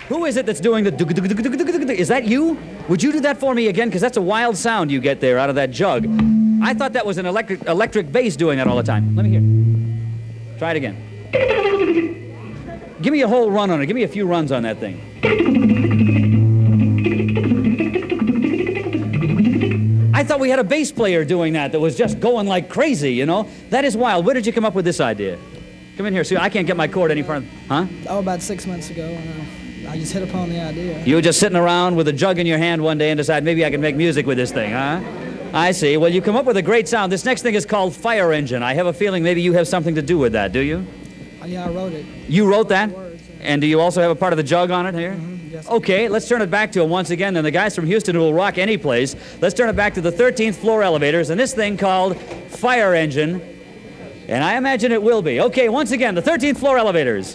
Who is it that's doing the... Is that you? Would you do that for me again? Because that's a wild sound you get there out of that jug. I thought that was an electric bass doing that all the time. Let me hear. Try it again. Give me a whole run on it. Give me a few runs on that thing. I thought we had a bass player doing that was just going like crazy, you know? That is wild. Where did you come up with this idea? Come in here. See, I can't get my cord any farther. Huh? Oh, about 6 months ago. I just hit upon the idea. You were just sitting around with a jug in your hand one day and decided maybe I can make music with this thing, huh? I see. Well, you come up with a great sound. This next thing is called Fire Engine. I have a feeling maybe you have something to do with that, do you? Yeah, I wrote it. You wrote that? Words, yeah. And do you also have a part of the jug on it here? Mm-hmm. Yes. Okay, let's turn it back to him once again. Then the guys from Houston who will rock any place. Let's turn it back to the 13th floor elevators and this thing called Fire Engine. And I imagine it will be. Okay, once again, the 13th floor elevators.